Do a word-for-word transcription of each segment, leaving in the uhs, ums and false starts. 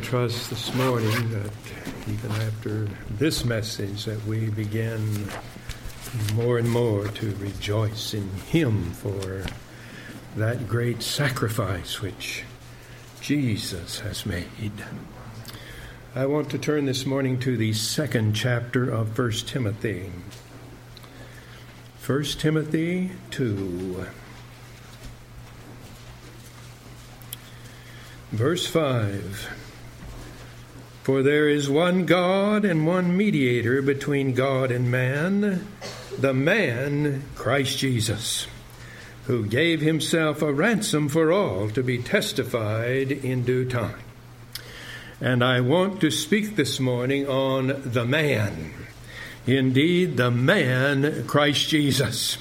trust this morning that even after this message that we begin more and more to rejoice in Him for that great sacrifice which Jesus has made. I want to turn this morning to the second chapter of First Timothy. First Timothy two. Verse five. For there is one God and one mediator between God and man, the man Christ Jesus, who gave himself a ransom for all to be testified in due time. And I want to speak this morning on the man. Indeed, the man Christ Jesus.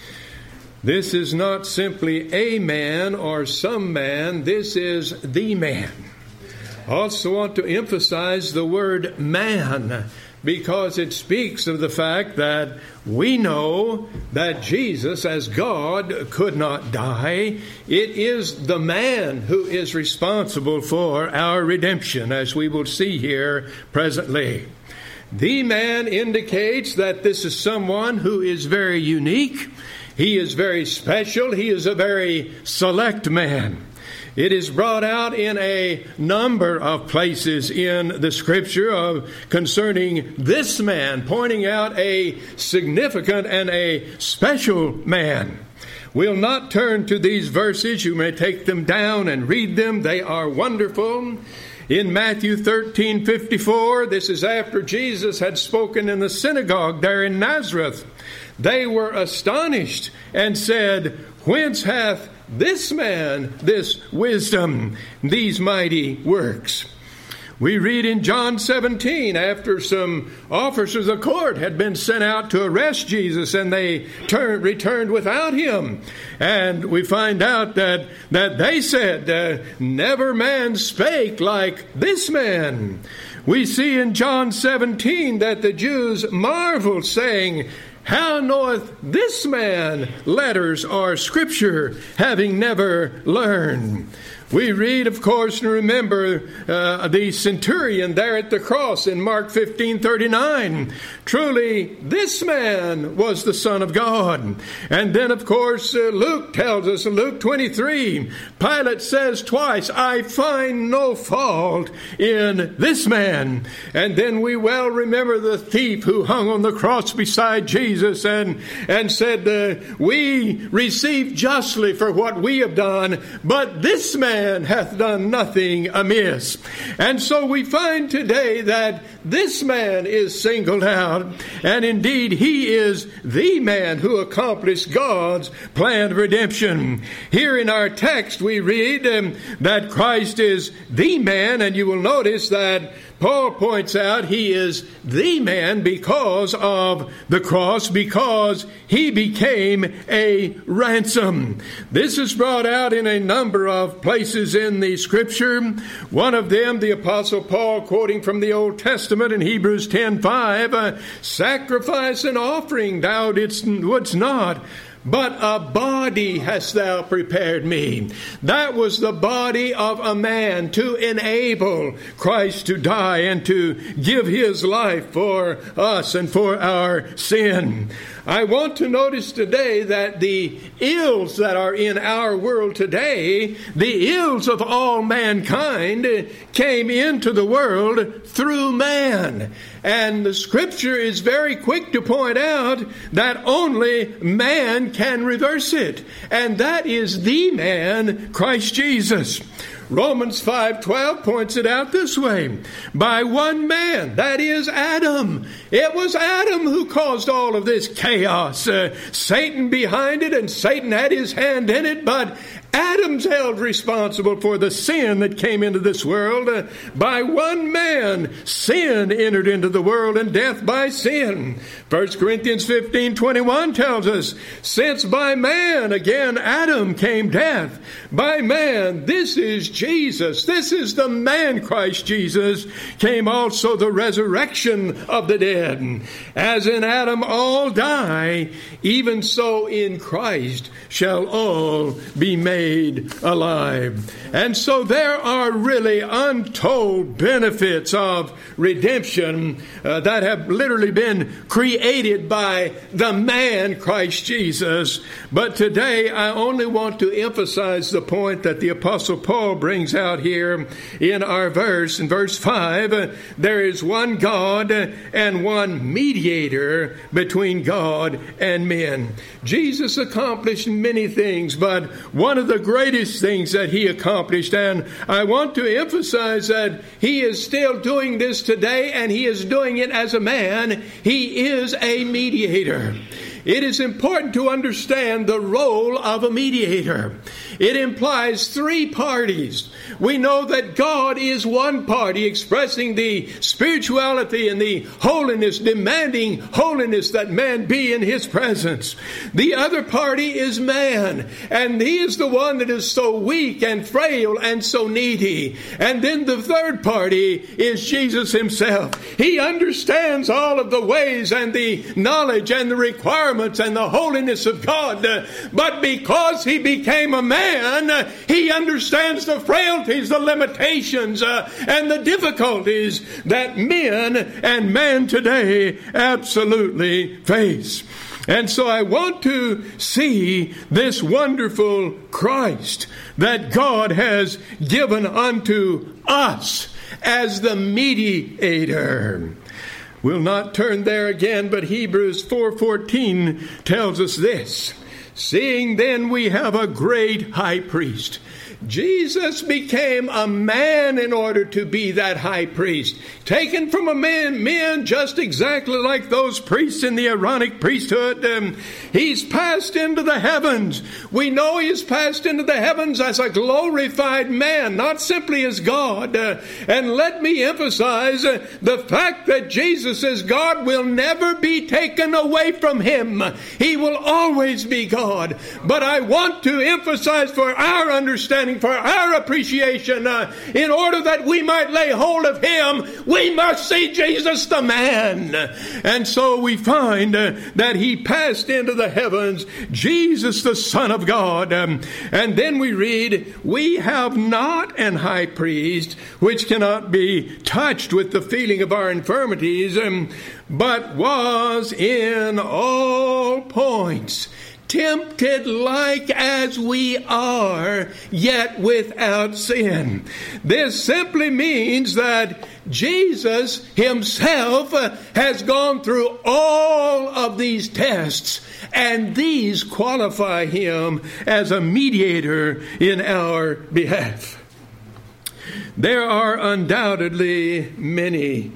This is not simply a man or some man. This is the man. I also want to emphasize the word man because it speaks of the fact that we know that Jesus, as God, could not die. It is the man who is responsible for our redemption, as we will see here presently. The man indicates that this is someone who is very unique. He is very special. He is a very select man. It is brought out in a number of places in the Scripture of concerning this man, pointing out a significant and a special man. We'll not turn to these verses. You may take them down and read them. They are wonderful. In Matthew thirteen fifty-four, this is after Jesus had spoken in the synagogue there in Nazareth. They were astonished and said, "Whence hath this man this wisdom, these mighty works?" We read in John seventeen, after some officers of court had been sent out to arrest Jesus, and they turned, returned without him. And we find out that, that they said, uh, "Never man spake like this man." We see in John seventeen that the Jews marveled, saying, "How knoweth this man letters or scripture, having never learned?" We read, of course, and remember uh, the centurion there at the cross in Mark fifteen thirty-nine. Truly, this man was the Son of God. And then, of course, uh, Luke tells us in Luke twenty-three, Pilate says twice, "I find no fault in this man." And then we well remember the thief who hung on the cross beside Jesus and, and said, uh, "We receive justly for what we have done, but this man hath done nothing amiss." And so we find today that this man is singled out, and indeed he is the man who accomplished God's plan of redemption. Here in our text we read um, that Christ is the man, and you will notice that Paul points out he is the man because of the cross, because he became a ransom. This is brought out in a number of places in the Scripture. One of them, the Apostle Paul, quoting from the Old Testament in Hebrews ten five, uh, "Sacrifice and offering thou didst wouldst not, but a body hast thou prepared me." That was the body of a man to enable Christ to die and to give his life for us and for our sin. I want to notice today that the ills that are in our world today, the ills of all mankind, came into the world through man. And the Scripture is very quick to point out that only man can reverse it. And that is the man, Christ Jesus. Romans five twelve points it out this way. By one man, that is Adam. It was Adam who caused all of this chaos. Uh, Satan behind it, and Satan had his hand in it, but Adam's held responsible for the sin that came into this world. Uh, by one man, sin entered into the world, and death by sin. First Corinthians fifteen twenty-one tells us, "Since by man, again Adam, came death, by man, this is Jesus, this is the man Christ Jesus, came also the resurrection of the dead. As in Adam all die, even so in Christ shall all be made made alive. And so there are really untold benefits of redemption uh, that have literally been created by the man Christ Jesus. But today I only want to emphasize the point that the Apostle Paul brings out here in our verse. In verse five, uh, there is one God and one mediator between God and men. Jesus accomplished many things, but one of the greatest things that he accomplished, and I want to emphasize that he is still doing this today, and he is doing it as a man. He is a mediator. It is important to understand the role of a mediator. It implies three parties. We know that God is one party expressing the spirituality and the holiness, demanding holiness that man be in his presence. The other party is man, and he is the one that is so weak and frail and so needy. And then the third party is Jesus himself. He understands all of the ways and the knowledge and the requirements and the holiness of God. But because he became a man, he understands the frailties, the limitations, uh, and the difficulties that men and man today absolutely face. And so I want to see this wonderful Christ that God has given unto us as the mediator. We'll not turn there again, but Hebrews four fourteen tells us this. Seeing then we have a great high priest. Jesus became a man in order to be that high priest. Taken from a man, men just exactly like those priests in the Aaronic priesthood. Um, he's passed into the heavens. We know he's passed into the heavens as a glorified man, not simply as God. Uh, and let me emphasize uh, the fact that Jesus as God will never be taken away from him. He will always be God. But I want to emphasize for our understanding, for our appreciation, uh, in order that we might lay hold of him, we must see Jesus the man. And so we find uh, that he passed into the heavens, Jesus the Son of God. Um, and then we read, we have not an high priest which cannot be touched with the feeling of our infirmities, um, but was in all points tempted like as we are, yet without sin. This simply means that Jesus himself has gone through all of these tests, and these qualify him as a mediator in our behalf. There are undoubtedly many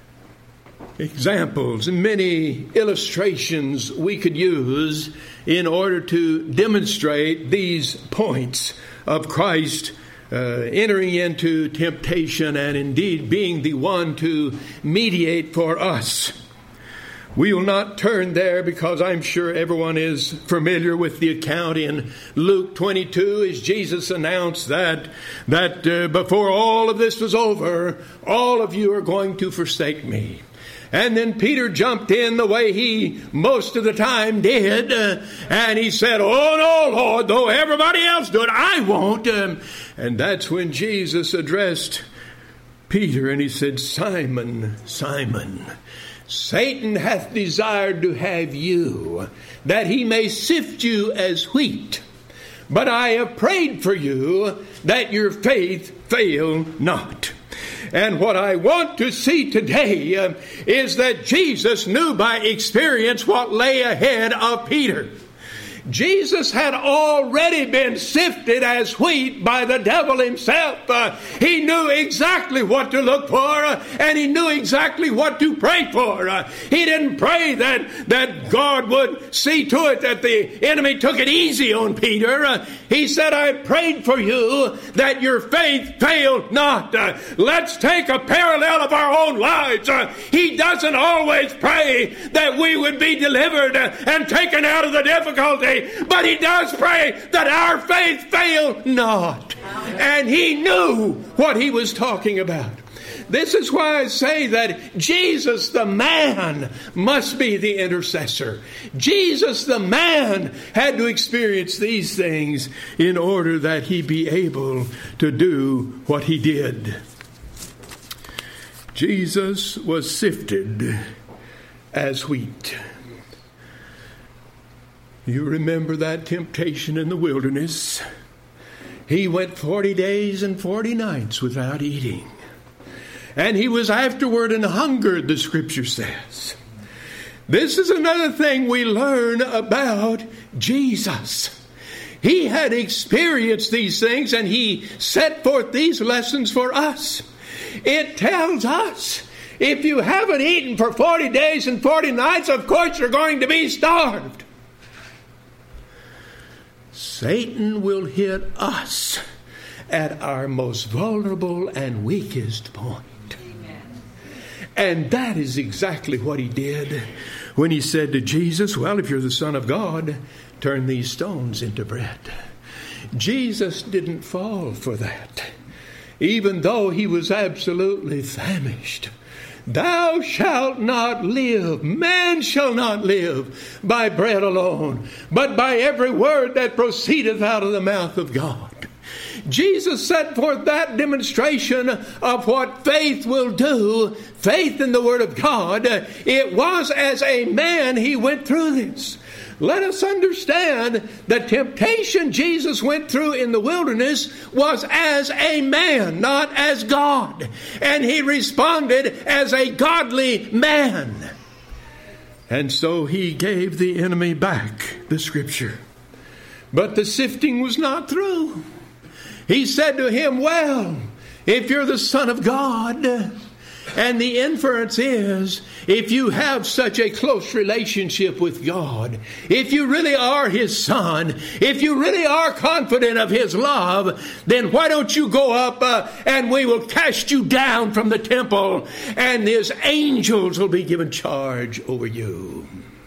examples, many illustrations we could use in order to demonstrate these points of Christ uh, entering into temptation and indeed being the one to mediate for us. We will not turn there because I'm sure everyone is familiar with the account in Luke twenty-two as Jesus announced that, that uh, before all of this was over, all of you are going to forsake me. And then Peter jumped in the way he most of the time did. Uh, and he said, oh no, Lord, though everybody else do it, I won't. Um, and that's when Jesus addressed Peter and he said, Simon, Simon, Satan hath desired to have you, that he may sift you as wheat. But I have prayed for you that your faith fail not. And what I want to see today uh, is that Jesus knew by experience what lay ahead of Peter. Jesus had already been sifted as wheat by the devil himself. Uh, he knew exactly what to look for, uh, and he knew exactly what to pray for. Uh, he didn't pray that, that God would see to it that the enemy took it easy on Peter. Uh, he said, I prayed for you that your faith fail not. Uh, let's take a parallel of our own lives. Uh, he doesn't always pray that we would be delivered uh, and taken out of the difficulty, but he does pray that our faith fail not. And he knew what he was talking about. This is why I say that Jesus the man must be the intercessor. Jesus the man had to experience these things in order that he be able to do what he did. Jesus was sifted as wheat. You remember that temptation in the wilderness? He went forty days and forty nights without eating. And he was afterward and hungered, the scripture says. This is another thing we learn about Jesus. He had experienced these things and he set forth these lessons for us. It tells us, if you haven't eaten for forty days and forty nights, of course you're going to be starved. Satan will hit us at our most vulnerable and weakest point. Amen. And that is exactly what he did when he said to Jesus, well, if you're the Son of God, turn these stones into bread. Jesus didn't fall for that, even though he was absolutely famished. Thou shalt not live, man shall not live by bread alone, but by every word that proceedeth out of the mouth of God. Jesus set forth that demonstration of what faith will do, faith in the Word of God. It was as a man he went through this. Let us understand the temptation Jesus went through in the wilderness was as a man, not as God. And he responded as a godly man. And so he gave the enemy back the scripture. But the sifting was not through. He said to him, well, if you're the Son of God, and the inference is, if you have such a close relationship with God, if you really are His Son, if you really are confident of His love, then why don't you go up uh, and we will cast you down from the temple and His angels will be given charge over you.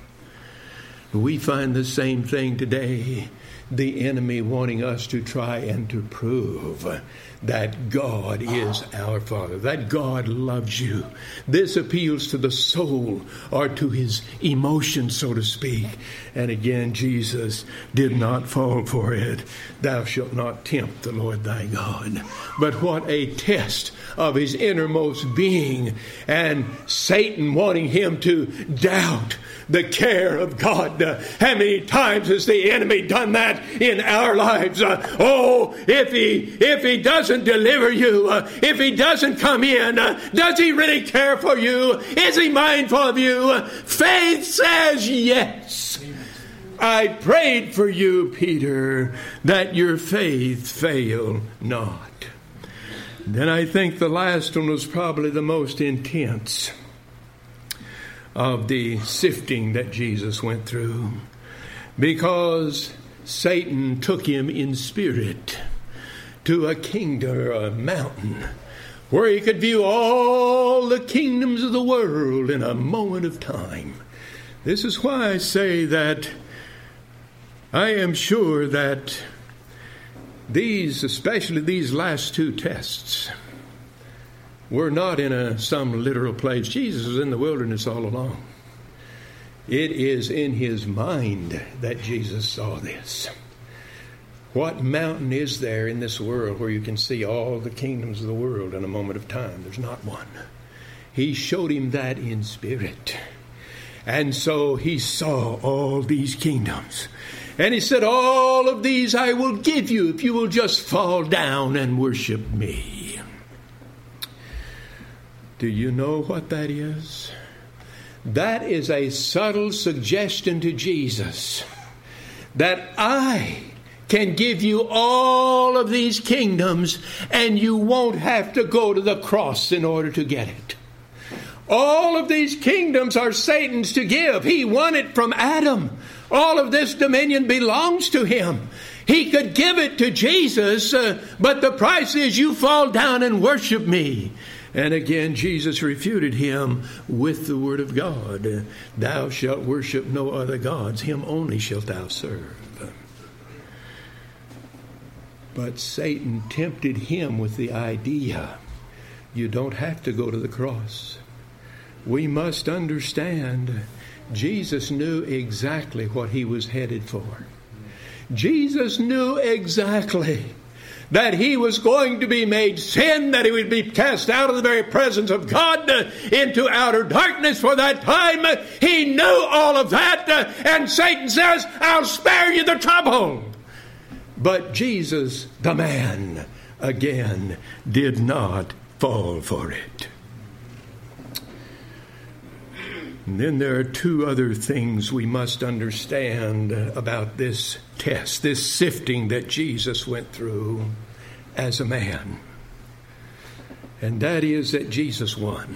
We find the same thing today. The enemy wanting us to try and to prove that God is our Father, that God loves you. This appeals to the soul or to his emotions, so to speak. And again, Jesus did not fall for it. Thou shalt not tempt the Lord thy God. But what a test of his innermost being, and Satan wanting him to doubt the care of God. Uh, how many times has the enemy done that in our lives? Uh, oh, if he if he doesn't deliver you, uh, if he doesn't come in, uh, does he really care for you? Is he mindful of you? Uh, faith says yes. I prayed for you, Peter, that your faith fail not. Then I think the last one was probably the most intense of the sifting that Jesus went through, because Satan took him in spirit to a kingdom or a mountain where he could view all the kingdoms of the world in a moment of time. This is why I say that I am sure that these, especially these last two tests, were not in a some literal place. Jesus was in the wilderness all along. It is in his mind that Jesus saw this. What mountain is there in this world where you can see all the kingdoms of the world in a moment of time? There's not one. He showed him that in spirit. And so he saw all these kingdoms. And he said, all of these I will give you if you will just fall down and worship me. Do you know what that is? That is a subtle suggestion to Jesus that I can give you all of these kingdoms and you won't have to go to the cross in order to get it. All of these kingdoms are Satan's to give. He won it from Adam. All of this dominion belongs to him. He could give it to Jesus, uh, but the price is you fall down and worship me. And again, Jesus refuted him with the word of God. Thou shalt worship no other gods. Him only shalt thou serve. But Satan tempted him with the idea you don't have to go to the cross. We must understand Jesus knew exactly what he was headed for. Jesus knew exactly that he was going to be made sin, that he would be cast out of the very presence of God uh, into outer darkness for that time. He knew all of that, uh, and Satan says, I'll spare you the trouble. But Jesus, the man, again, did not fall for it. And then there are two other things we must understand about this test, this sifting that Jesus went through as a man. And that is that Jesus won.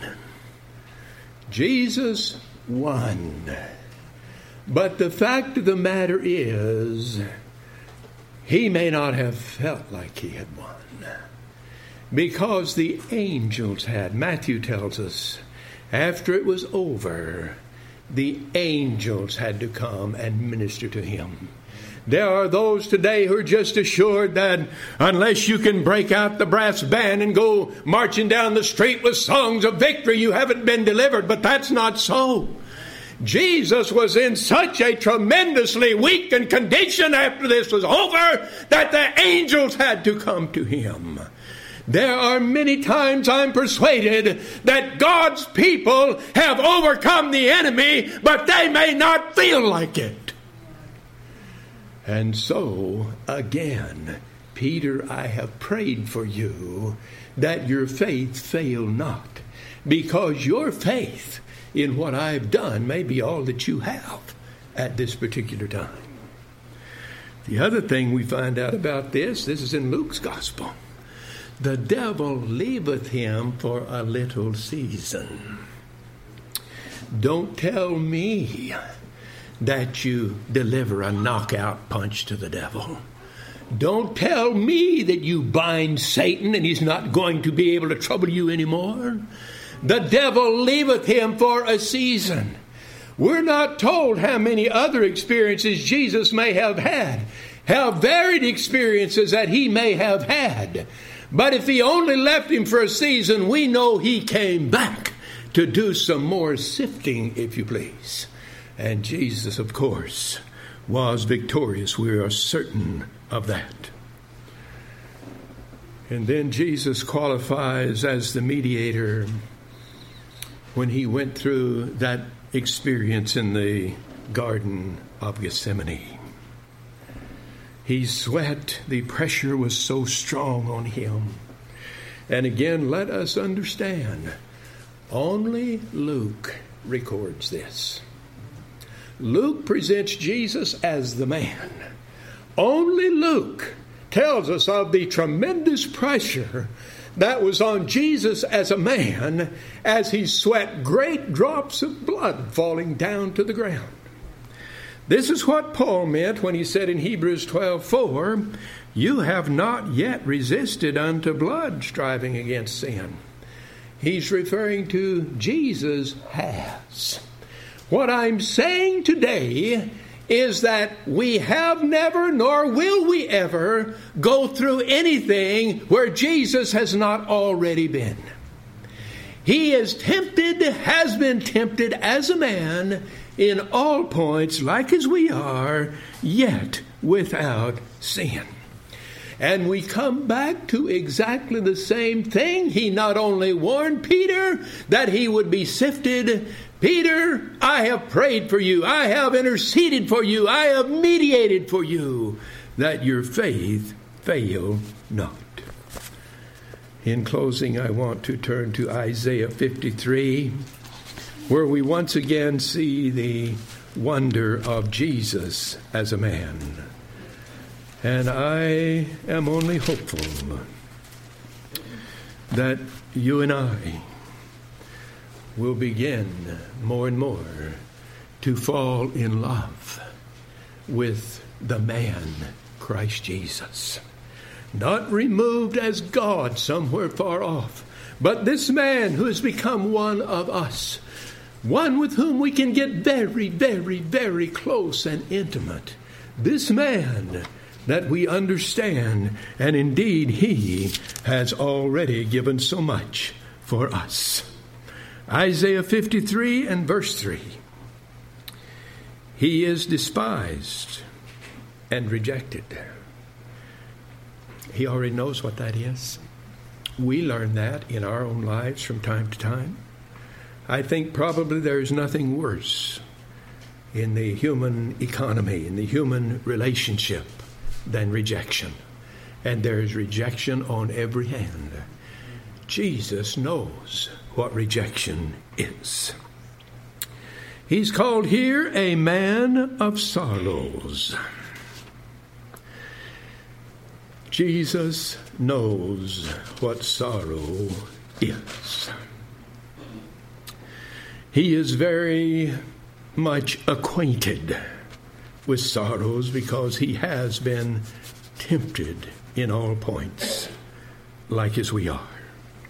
Jesus won. But the fact of the matter is, he may not have felt like he had won, because the angels had. Matthew tells us, after it was over, the angels had to come and minister to him. There are those today who are just assured that unless you can break out the brass band and go marching down the street with songs of victory, you haven't been delivered. But that's not so. Jesus was in such a tremendously weakened condition after this was over that the angels had to come to him. There are many times, I'm persuaded, that God's people have overcome the enemy, but they may not feel like it. And so, again, Peter, I have prayed for you that your faith fail not, because your faith in what I've done may be all that you have at this particular time. The other thing we find out about this, this is in Luke's gospel. The devil leaveth him for a little season. Don't tell me that you deliver a knockout punch to the devil. Don't tell me that you bind Satan and he's not going to be able to trouble you anymore. The devil leaveth him for a season. We're not told how many other experiences Jesus may have had, how varied experiences that he may have had. But if he only left him for a season, we know he came back to do some more sifting, if you please. And Jesus, of course, was victorious. We are certain of that. And then Jesus qualifies as the mediator when he went through that experience in the Garden of Gethsemane. He sweat. The pressure was so strong on him. And again, let us understand, only Luke records this. Luke presents Jesus as the man. Only Luke tells us of the tremendous pressure that was on Jesus as a man as he sweat great drops of blood falling down to the ground. This is what Paul meant when he said in Hebrews twelve four, you have not yet resisted unto blood, striving against sin. He's referring to Jesus has. What I'm saying today is that we have never, nor will we ever, go through anything where Jesus has not already been. He is tempted, has been tempted as a man in all points, like as we are, yet without sin. And we come back to exactly the same thing. He not only warned Peter that he would be sifted. Peter, I have prayed for you. I have interceded for you. I have mediated for you, that your faith fail not. In closing, I want to turn to Isaiah fifty-three, where we once again see the wonder of Jesus as a man. And I am only hopeful that you and I will begin more and more to fall in love with the man, Christ Jesus. Not removed as God somewhere far off, but this man who has become one of us, one with whom we can get very, very, very close and intimate. This man that we understand, and indeed he has already given so much for us. Isaiah fifty-three and verse three. He is despised and rejected. He already knows what that is. We learn that in our own lives from time to time. I think probably there is nothing worse in the human economy, in the human relationship, than rejection. And there is rejection on every hand. Jesus knows what rejection is. He's called here a man of sorrows. Jesus knows what sorrow is. He is very much acquainted with sorrows because he has been tempted in all points, like as we are.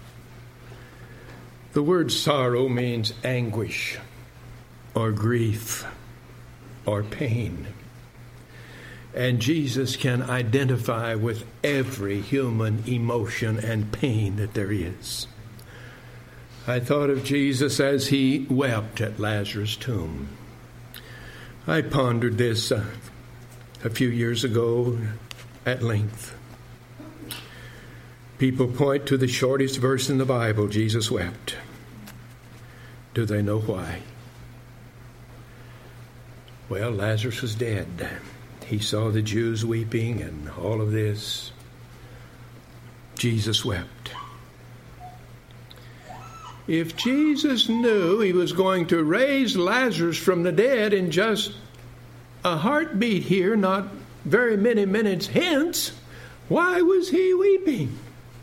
The word sorrow means anguish or grief or pain. And Jesus can identify with every human emotion and pain that there is. I thought of Jesus as he wept at Lazarus' tomb. I pondered this uh, a few years ago at length. People point to the shortest verse in the Bible, Jesus wept. Do they know why? Well, Lazarus was dead. He saw the Jews weeping and all of this. Jesus wept. If Jesus knew he was going to raise Lazarus from the dead in just a heartbeat here, not very many minutes hence, why was he weeping?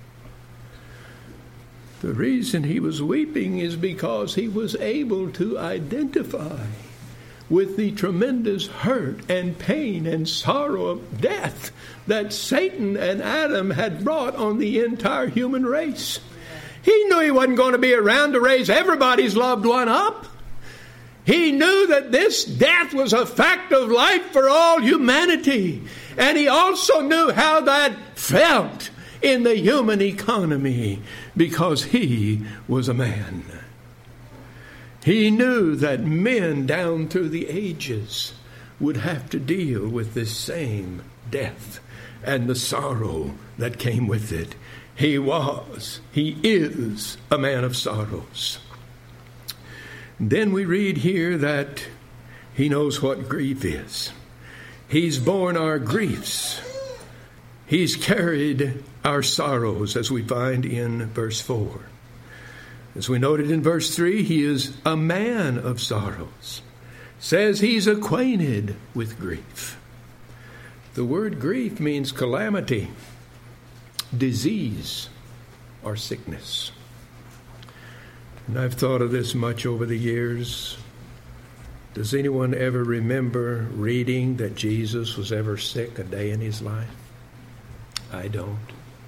The reason he was weeping is because he was able to identify with the tremendous hurt and pain and sorrow of death that Satan and Adam had brought on the entire human race. He knew he wasn't going to be around to raise everybody's loved one up. He knew that this death was a fact of life for all humanity. And he also knew how that felt in the human economy because he was a man. He knew that men down through the ages would have to deal with this same death and the sorrow that came with it. He was, he is a man of sorrows. Then we read here that he knows what grief is. He's borne our griefs. He's carried our sorrows, as we find in verse four. As we noted in verse three, he is a man of sorrows. Says he's acquainted with grief. The word grief means calamity, disease, or sickness. And I've thought of this much over the years. Does anyone ever remember reading that Jesus was ever sick a day in his life? I don't.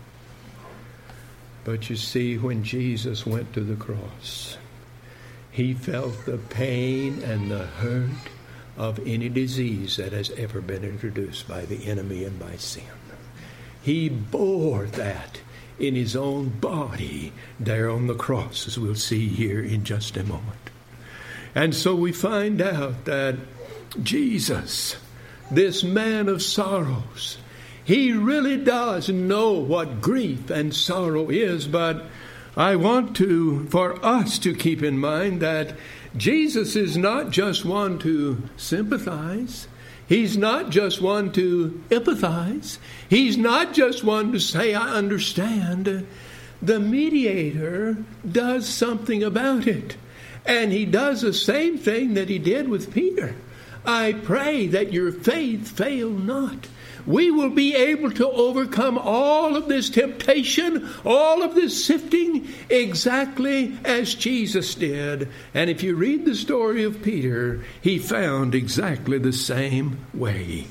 But you see, when Jesus went to the cross, he felt the pain and the hurt of any disease that has ever been introduced by the enemy and by sin. He bore that in his own body there on the cross, as we'll see here in just a moment. And so we find out that Jesus, this man of sorrows, he really does know what grief and sorrow is, but I want to, for us to keep in mind that Jesus is not just one to sympathize. He's not just one to empathize. He's not just one to say, I understand. The mediator does something about it. And he does the same thing that he did with Peter. I pray that your faith fail not. We will be able to overcome all of this temptation, all of this sifting, exactly as Jesus did. And if you read the story of Peter, he found exactly the same way.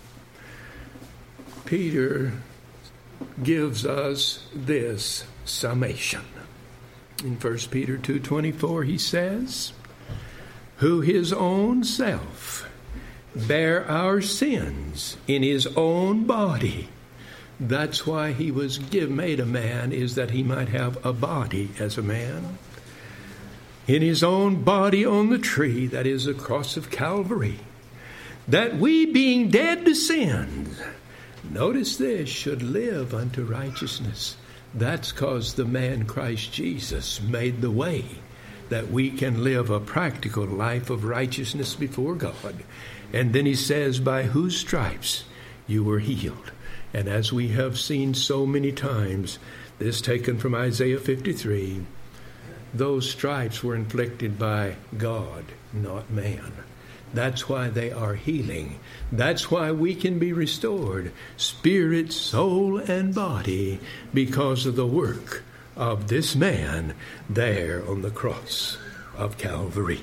Peter gives us this summation. In First Peter two twenty-four, he says, who his own self bare our sins in his own body That's why he was give, made a man, is that he might have a body as a man. In his own body on the tree, that is the cross of Calvary, that we being dead to sin, notice this, should live unto righteousness. That's because the man Christ Jesus made the way that we can live a practical life of righteousness before God. And then he says, by whose stripes you were healed. And as we have seen so many times, this taken from Isaiah fifty-three, those stripes were inflicted by God, not man. That's why they are healing. That's why we can be restored, spirit, soul, and body, because of the work of this man there on the cross of Calvary.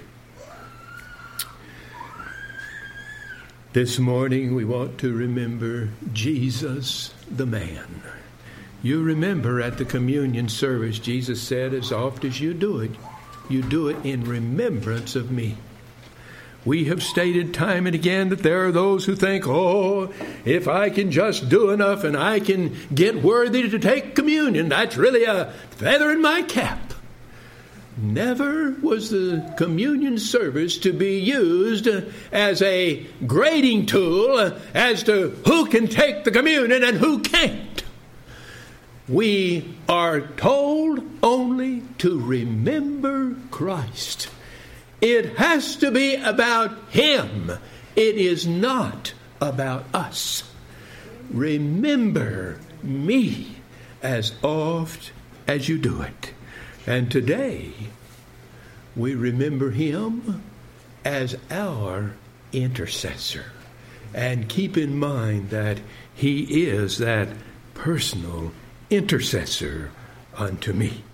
This morning we want to remember Jesus the man. You remember at the communion service, Jesus said, as oft as you do it, you do it in remembrance of me. We have stated time and again that there are those who think, oh, if I can just do enough and I can get worthy to take communion, that's really a feather in my cap. Never was the communion service to be used as a grading tool as to who can take the communion and who can't. We are told only to remember Christ. It has to be about him. It is not about us. Remember me as oft as you do it. And today, we remember him as our intercessor. And keep in mind that he is that personal intercessor unto me.